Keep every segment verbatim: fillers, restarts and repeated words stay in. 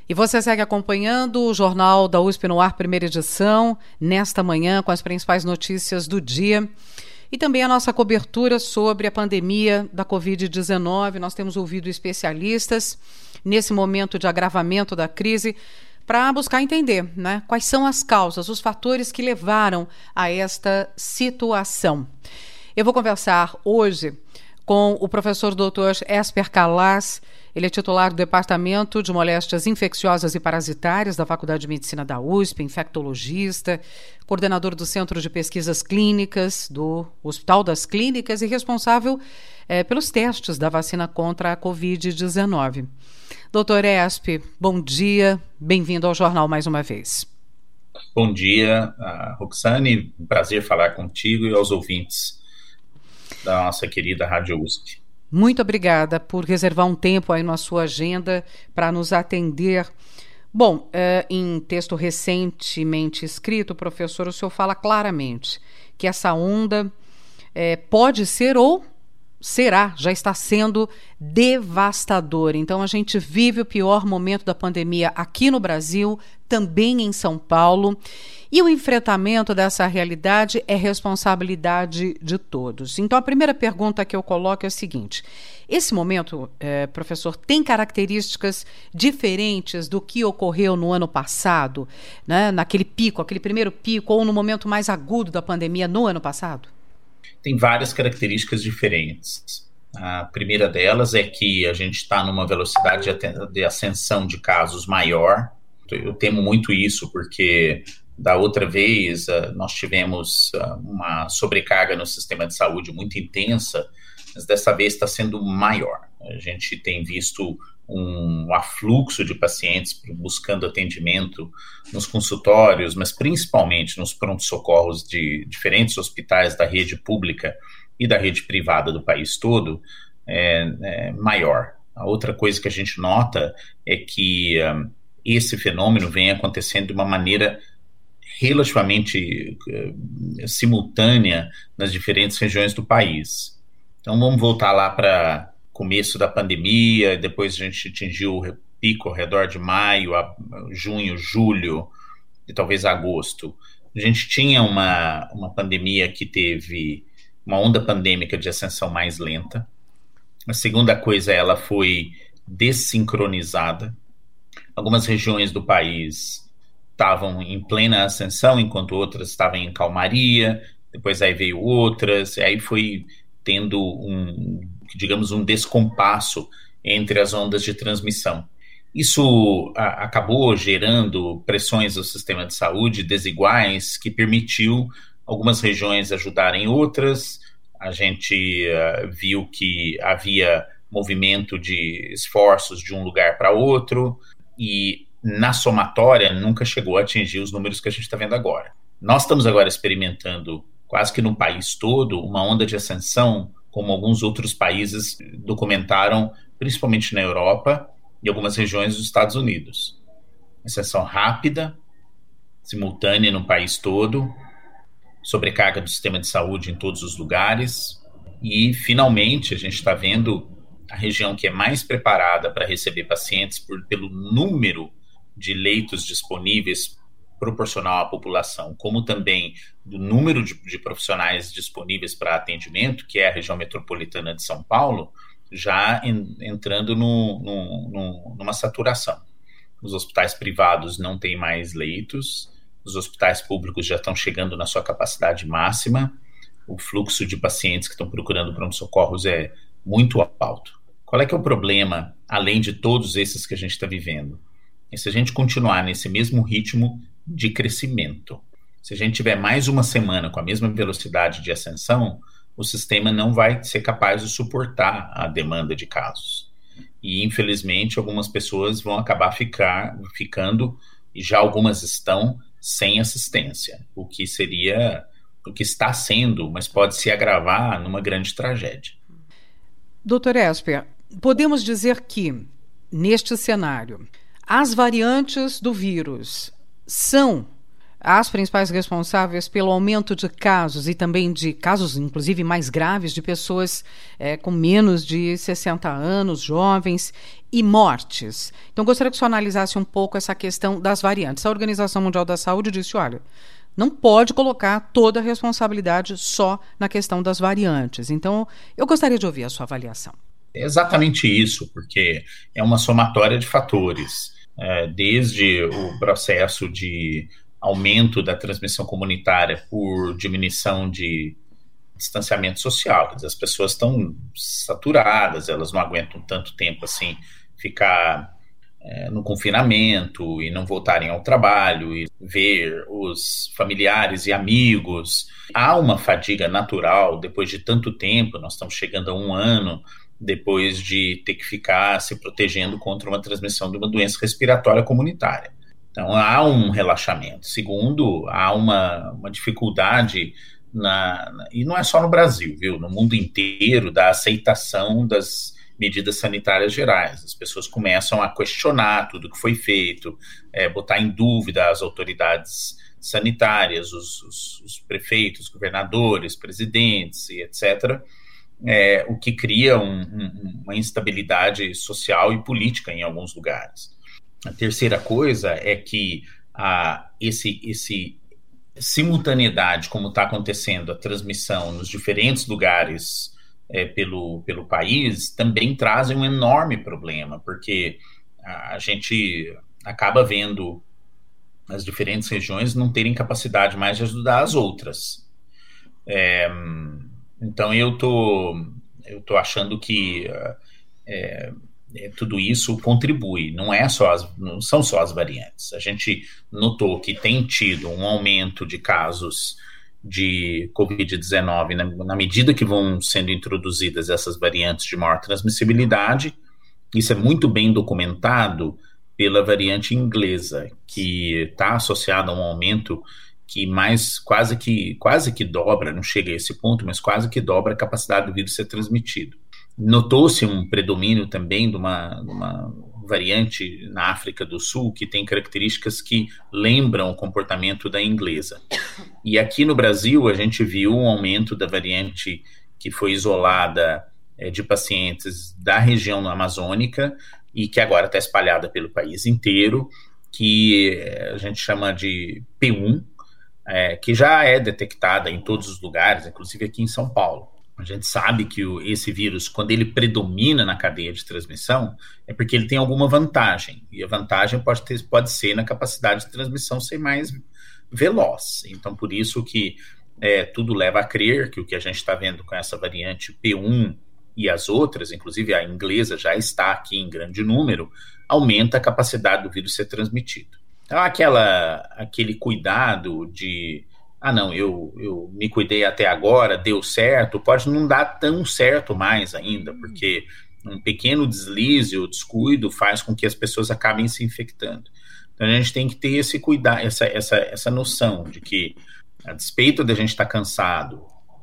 E você segue acompanhando o Jornal da U S P no Ar, primeira edição, nesta manhã, com as principais notícias do dia. E também a nossa cobertura sobre a pandemia da covid dezenove. Nós temos ouvido especialistas nesse momento de agravamento da crise para buscar entender, né, quais são as causas, os fatores que levaram a esta situação. Eu vou conversar hoje com o professor doutor Esper Calas. Ele é titular do Departamento de Moléstias Infecciosas e Parasitárias da Faculdade de Medicina da U S P, infectologista, coordenador do Centro de Pesquisas Clínicas do Hospital das Clínicas e responsável é, pelos testes da vacina contra a covid dezenove. doutor Esper, bom dia, bem-vindo ao Jornal mais uma vez. Bom dia, Roxane, um prazer falar contigo e aos ouvintes da nossa querida Rádio U S P. Muito obrigada por reservar um tempo aí na sua agenda para nos atender. Bom, é, em texto recentemente escrito, professor, o senhor fala claramente que essa onda é, pode ser ou será, já está sendo devastadora. Então, a gente vive o pior momento da pandemia aqui no Brasil, também em São Paulo. E o enfrentamento dessa realidade é responsabilidade de todos. Então, a primeira pergunta que eu coloco é a seguinte: esse momento, eh, professor, tem características diferentes do que ocorreu no ano passado, né? Naquele pico, aquele primeiro pico, ou no momento mais agudo da pandemia no ano passado? Tem várias características diferentes. A primeira delas é que a gente está numa velocidade de ascensão de casos maior. Eu temo muito isso, porque da outra vez nós tivemos uma sobrecarga no sistema de saúde muito intensa, mas dessa vez está sendo maior. A gente tem visto um afluxo de pacientes buscando atendimento nos consultórios, mas principalmente nos pronto-socorros de diferentes hospitais da rede pública e da rede privada do país todo, é, é maior. A outra coisa que a gente nota é que um, esse fenômeno vem acontecendo de uma maneira relativamente uh, simultânea nas diferentes regiões do país. Então vamos voltar lá para começo da pandemia, depois a gente atingiu o pico ao redor de maio, a, junho, julho e talvez agosto. A gente tinha uma, uma pandemia que teve uma onda pandêmica de ascensão mais lenta. A segunda coisa, ela foi dessincronizada. Algumas regiões do país estavam em plena ascensão, enquanto outras estavam em calmaria, depois aí veio outras, e aí foi tendo um, digamos, um descompasso entre as ondas de transmissão. Isso a, acabou gerando pressões no sistema de saúde desiguais, que permitiu algumas regiões ajudarem outras. A gente uh, viu que havia movimento de esforços de um lugar para outro, e na somatória nunca chegou a atingir os números que a gente está vendo agora. Nós estamos agora experimentando, quase que no país todo, uma onda de ascensão, como alguns outros países documentaram, principalmente na Europa e algumas regiões dos Estados Unidos. Ascensão rápida, simultânea no país todo, sobrecarga do sistema de saúde em todos os lugares, e finalmente a gente está vendo a região que é mais preparada para receber pacientes por, pelo número de leitos disponíveis proporcional à população, como também do número de, de profissionais disponíveis para atendimento, que é a região metropolitana de São Paulo, já en, entrando no, no, no, numa saturação. Os hospitais privados não têm mais leitos, os hospitais públicos já estão chegando na sua capacidade máxima, o fluxo de pacientes que estão procurando pronto-socorros é muito alto. Qual é que é o problema, além de todos esses que a gente está vivendo? E se a gente continuar nesse mesmo ritmo de crescimento, se a gente tiver mais uma semana com a mesma velocidade de ascensão, o sistema não vai ser capaz de suportar a demanda de casos. E, infelizmente, algumas pessoas vão acabar ficar, ficando, e já algumas estão, sem assistência, o que seria, o que está sendo, mas pode se agravar numa grande tragédia. doutor Esper, podemos dizer que, neste cenário, as variantes do vírus são as principais responsáveis pelo aumento de casos e também de casos, inclusive, mais graves de pessoas é, com menos de sessenta anos, jovens, e mortes. Então, gostaria que o senhor analisasse um pouco essa questão das variantes. A Organização Mundial da Saúde disse, olha, não pode colocar toda a responsabilidade só na questão das variantes. Então, eu gostaria de ouvir a sua avaliação. É exatamente isso, porque é uma somatória de fatores, é, desde o processo de aumento da transmissão comunitária por diminuição de distanciamento social. Quer dizer, as pessoas estão saturadas, elas não aguentam tanto tempo assim ficar é, no confinamento e não voltarem ao trabalho e ver os familiares e amigos. Há uma fadiga natural depois de tanto tempo, nós estamos chegando a um ano depois de ter que ficar se protegendo contra uma transmissão de uma doença respiratória comunitária. Então, há um relaxamento. Segundo, há uma, uma dificuldade, na, na, e não é só no Brasil, viu? No mundo inteiro, da aceitação das medidas sanitárias gerais. As pessoas começam a questionar tudo que foi feito, é, botar em dúvida as autoridades sanitárias, os, os, os prefeitos, governadores, presidentes e etcétera, É, o que cria um, um, uma instabilidade social e política em alguns lugares. A terceira coisa é que a, esse, esse simultaneidade, como está acontecendo a transmissão nos diferentes lugares é, pelo, pelo país, também trazem um enorme problema, porque a, a gente acaba vendo as diferentes regiões não terem capacidade mais de ajudar as outras. É, Então, eu tô, eu tô achando que é, é, tudo isso contribui, não, é só as, não são só as variantes. A gente notou que tem tido um aumento de casos de covid dezenove na, na medida que vão sendo introduzidas essas variantes de maior transmissibilidade. Isso é muito bem documentado pela variante inglesa, que está associada a um aumento que mais quase que quase que dobra, não chega a esse ponto, mas quase que dobra a capacidade do vírus ser transmitido. Notou-se um predomínio também de uma, de uma variante na África do Sul que tem características que lembram o comportamento da inglesa. E aqui no Brasil a gente viu um aumento da variante que foi isolada é, de pacientes da região amazônica e que agora está espalhada pelo país inteiro, que a gente chama de P um, É, que já é detectada em todos os lugares, inclusive aqui em São Paulo. A gente sabe que o, esse vírus, quando ele predomina na cadeia de transmissão, é porque ele tem alguma vantagem, e a vantagem pode, ter, pode ser na capacidade de transmissão ser mais veloz. Então, por isso que é, tudo leva a crer que o que a gente está vendo com essa variante P um e as outras, inclusive a inglesa já está aqui em grande número, aumenta a capacidade do vírus ser transmitido. Então, aquela, aquele cuidado de, ah, não, eu, eu me cuidei até agora, deu certo, pode não dar tão certo mais ainda, porque um pequeno deslize ou descuido faz com que as pessoas acabem se infectando. Então, a gente tem que ter esse cuidado, essa, essa, essa noção de que, a despeito de a gente estar cansado,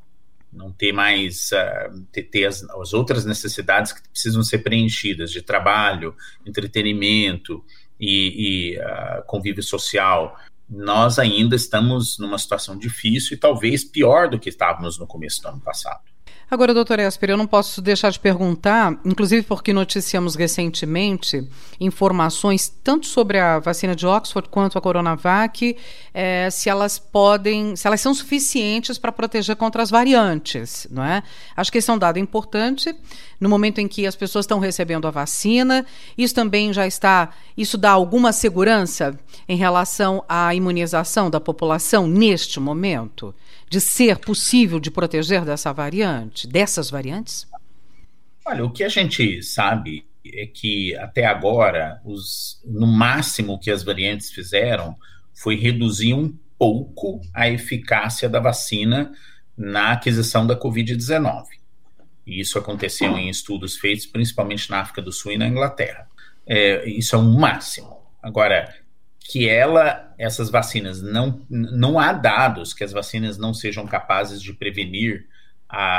não ter mais, uh, ter, ter as, as outras necessidades que precisam ser preenchidas, de trabalho, entretenimento, e, e uh, convívio social, nós ainda estamos numa situação difícil e talvez pior do que estávamos no começo do ano passado. Agora, doutor Esper, eu não posso deixar de perguntar, inclusive porque noticiamos recentemente informações tanto sobre a vacina de Oxford quanto a Coronavac, é, se elas podem, se elas são suficientes para proteger contra as variantes, não é? Acho que esse é um dado importante no momento em que as pessoas estão recebendo a vacina. Isso também já está, isso dá alguma segurança em relação à imunização da população neste momento? De ser possível de proteger dessa variante, dessas variantes? Olha, o que a gente sabe é que até agora, os, no máximo que as variantes fizeram foi reduzir um pouco a eficácia da vacina na aquisição da covid dezenove. E isso aconteceu em estudos feitos principalmente na África do Sul e na Inglaterra. É, isso é um máximo. Agora, que ela, essas vacinas, não, não há dados que as vacinas não sejam capazes de prevenir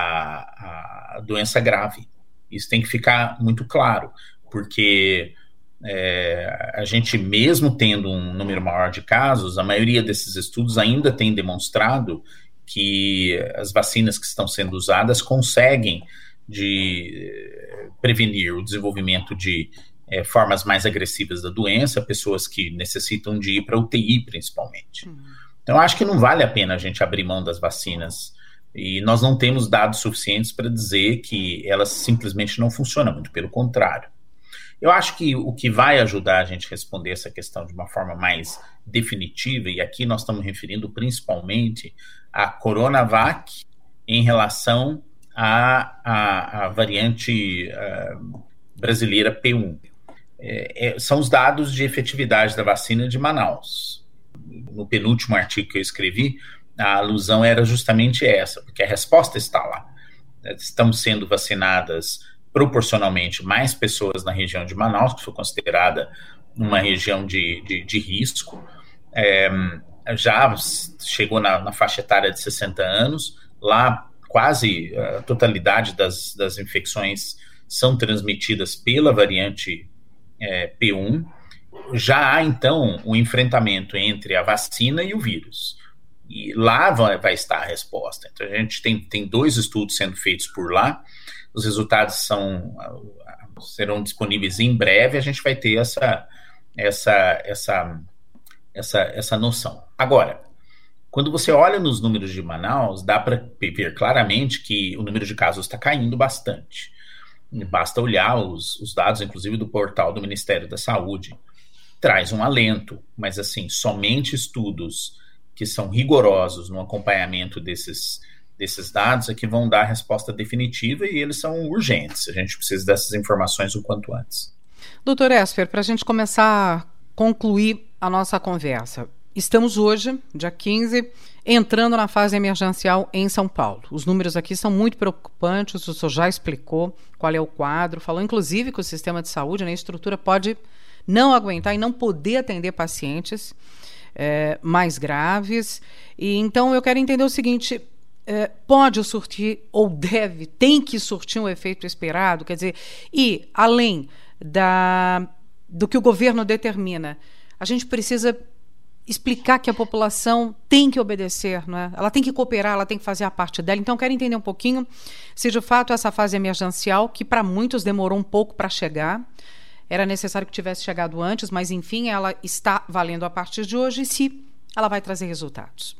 a, a doença grave. Isso tem que ficar muito claro, porque É, a gente, mesmo tendo um número maior de casos, a maioria desses estudos ainda tem demonstrado que as vacinas que estão sendo usadas conseguem de prevenir o desenvolvimento de é, formas mais agressivas da doença, pessoas que necessitam de ir para U T I, principalmente. Uhum. Então, acho que não vale a pena a gente abrir mão das vacinas, e nós não temos dados suficientes para dizer que elas simplesmente não funcionam, muito pelo contrário. Eu acho que o que vai ajudar a gente a responder essa questão de uma forma mais definitiva, e aqui nós estamos referindo principalmente a Coronavac em relação à, à, à variante uh, brasileira P um. É, é, são os dados de efetividade da vacina de Manaus. No penúltimo artigo que eu escrevi, a alusão era justamente essa, porque a resposta está lá. Estão sendo vacinadas proporcionalmente mais pessoas na região de Manaus, que foi considerada uma região de, de, de risco, é, já chegou na, na faixa etária de sessenta anos, lá quase a totalidade das, das infecções são transmitidas pela variante é, P um, já há então um enfrentamento entre a vacina e o vírus, e lá vai, vai estar a resposta. Então a gente tem, tem dois estudos sendo feitos por lá. Os resultados são, serão disponíveis em breve, a gente vai ter essa, essa, essa, essa, essa noção. Agora, quando você olha nos números de Manaus, dá para ver claramente que o número de casos está caindo bastante. Basta olhar os, os dados, inclusive, do portal do Ministério da Saúde. Traz um alento, mas assim, somente estudos que são rigorosos no acompanhamento desses desses dados é que vão dar a resposta definitiva, e eles são urgentes. A gente precisa dessas informações o quanto antes. Doutor Esper, para a gente começar a concluir a nossa conversa, estamos hoje, dia quinze, entrando na fase emergencial em São Paulo. Os números aqui são muito preocupantes, o senhor já explicou qual é o quadro, falou inclusive que o sistema de saúde, né, a estrutura pode não aguentar e não poder atender pacientes é, mais graves. E então eu quero entender o seguinte: É, pode surtir, ou deve, tem que surtir um efeito esperado, quer dizer, e além da, do que o governo determina, a gente precisa explicar que a população tem que obedecer, não é? Ela tem que cooperar, ela tem que fazer a parte dela. Então, quero entender um pouquinho se de fato essa fase emergencial, que para muitos demorou um pouco para chegar, era necessário que tivesse chegado antes, mas enfim, ela está valendo a partir de hoje, e se ela vai trazer resultados.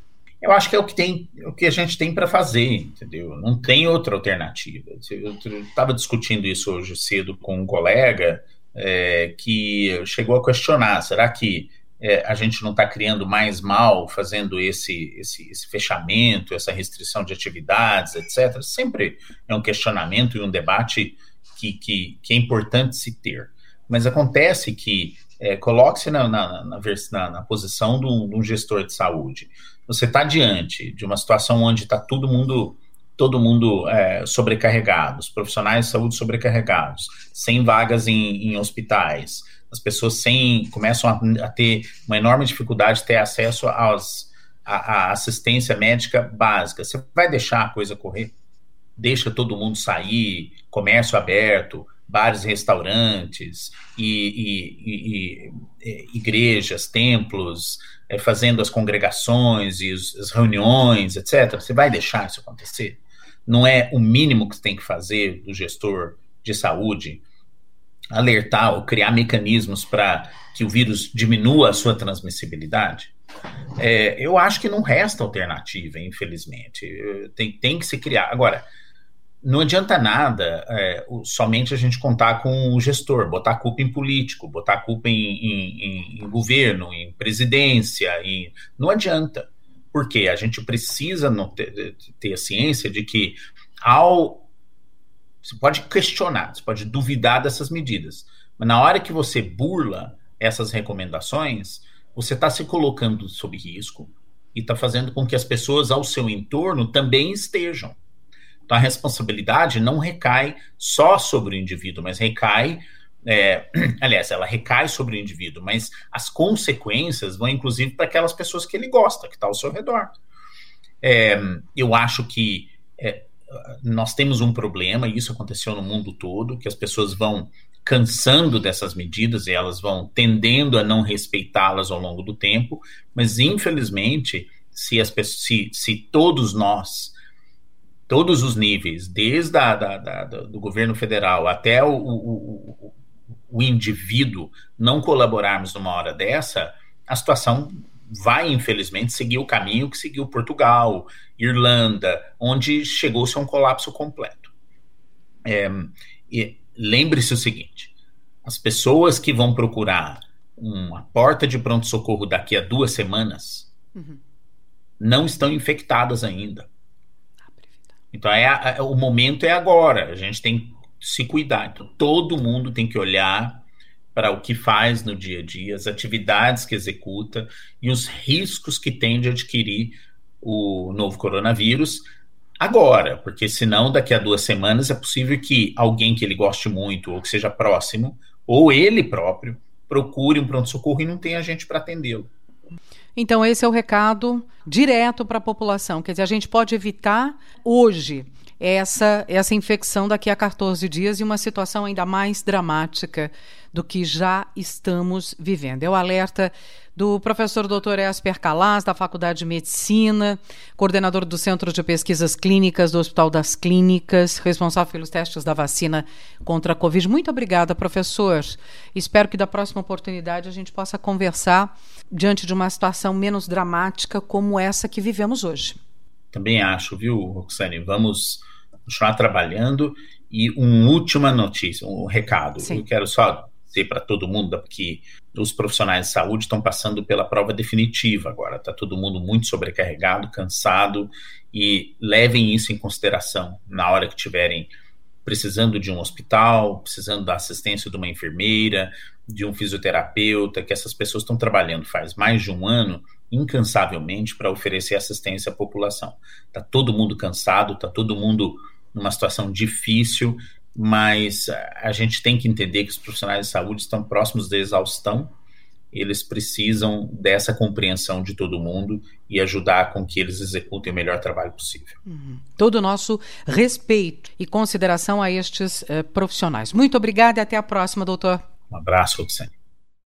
Eu acho que é o que, tem, o que a gente tem para fazer, entendeu? Não tem outra alternativa. Eu estava discutindo isso hoje cedo com um colega é, que chegou a questionar, será que é, a gente não está criando mais mal fazendo esse, esse, esse fechamento, essa restrição de atividades, etcétera? Sempre é um questionamento e um debate que, que, que é importante se ter. Mas acontece que, é, coloque-se na, na, na, na, na posição de um, de um gestor de saúde. Você está diante de uma situação onde está todo mundo, todo mundo é, sobrecarregado, os profissionais de saúde sobrecarregados, sem vagas em, em hospitais, as pessoas sem, começam a, a ter uma enorme dificuldade de ter acesso aos, a, a assistência médica básica. Você vai deixar a coisa correr? Deixa todo mundo sair, comércio aberto, bares e restaurantes, e, e, e, e igrejas, templos, é, fazendo as congregações e os, as reuniões, etcétera. Você vai deixar isso acontecer? Não é o mínimo que você tem que fazer do gestor de saúde alertar ou criar mecanismos para que o vírus diminua a sua transmissibilidade? É, eu acho que não resta alternativa, infelizmente. Tem, tem que se criar. Agora, não adianta nada é, somente a gente contar com o gestor, botar a culpa em político, botar a culpa em, em, em governo, em presidência, em... não adianta, porque a gente precisa ter, ter a ciência de que ao... você pode questionar, você pode duvidar dessas medidas, mas na hora que você burla essas recomendações, você está se colocando sob risco e está fazendo com que as pessoas ao seu entorno também estejam. Então, a responsabilidade não recai só sobre o indivíduo, mas recai, é, aliás, ela recai sobre o indivíduo, mas as consequências vão, inclusive, para aquelas pessoas que ele gosta, que está ao seu redor. É, eu acho que é, nós temos um problema, e isso aconteceu no mundo todo, que as pessoas vão cansando dessas medidas e elas vão tendendo a não respeitá-las ao longo do tempo, mas infelizmente, se, as pessoas, se, se todos nós, todos os níveis, desde a, da, da, do governo federal até o, o, o, o indivíduo, não colaborarmos numa hora dessa, a situação vai, infelizmente, seguir o caminho que seguiu Portugal, Irlanda, onde chegou-se a um colapso completo. É, e lembre-se o seguinte, as pessoas que vão procurar uma porta de pronto-socorro daqui a duas semanas uhum. não estão infectadas ainda. Então, é, é, o momento é agora, a gente tem que se cuidar. Então, todo mundo tem que olhar para o que faz no dia a dia, as atividades que executa e os riscos que tem de adquirir o novo coronavírus agora, porque senão daqui a duas semanas é possível que alguém que ele goste muito ou que seja próximo, ou ele próprio, procure um pronto-socorro e não tenha gente para atendê-lo. Então esse é o recado direto para a população, quer dizer, a gente pode evitar hoje essa, essa infecção daqui a quatorze dias e uma situação ainda mais dramática do que já estamos vivendo. É o alerta do professor doutor Esper Calaz, da Faculdade de Medicina, coordenador do Centro de Pesquisas Clínicas do Hospital das Clínicas, responsável pelos testes da vacina contra a Covid. Muito obrigada, professor. Espero que da próxima oportunidade a gente possa conversar diante de uma situação menos dramática como essa que vivemos hoje. Também acho, viu, Roxane? Vamos continuar trabalhando. E uma última notícia, um recado. Sim. Eu quero só dizer para todo mundo que os profissionais de saúde estão passando pela prova definitiva agora. Está todo mundo muito sobrecarregado, cansado, e levem isso em consideração na hora que estiverem precisando de um hospital, precisando da assistência de uma enfermeira, de um fisioterapeuta, que essas pessoas estão trabalhando faz mais de um ano incansavelmente para oferecer assistência à população. Está todo mundo cansado, está todo mundo numa situação difícil, mas a gente tem que entender que os profissionais de saúde estão próximos da exaustão, eles precisam dessa compreensão de todo mundo e ajudar com que eles executem o melhor trabalho possível. Uhum. Todo o nosso respeito e consideração a estes uh, profissionais. Muito obrigada e até a próxima, doutor. Um abraço, Roxane.